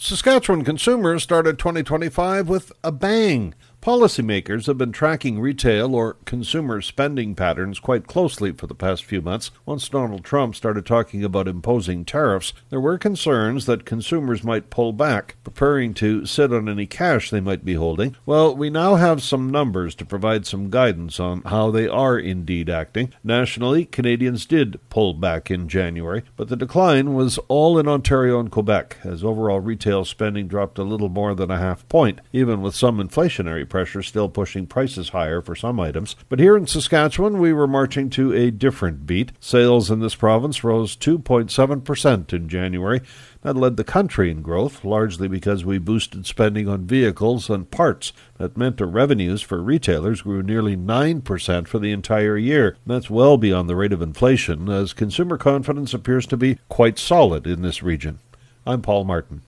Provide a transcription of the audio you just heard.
Saskatchewan consumers started 2025 with a bang. Policymakers have been tracking retail or consumer spending patterns quite closely for the past few months. Once Donald Trump started talking about imposing tariffs, there were concerns that consumers might pull back, preparing to sit on any cash they might be holding. Well, we now have some numbers to provide some guidance on how they are indeed acting. Nationally, Canadians did pull back in January, but the decline was all in Ontario and Quebec, as overall retail spending dropped a little more than a half point, even with some inflationary pressure still pushing prices higher for some items. But here in Saskatchewan, we were marching to a different beat. Sales in this province rose 2.7% in January. That led the country in growth, largely because we boosted spending on vehicles and parts. That meant our revenues for retailers grew nearly 9% for the entire year. That's well beyond the rate of inflation, as consumer confidence appears to be quite solid in this region. I'm Paul Martin.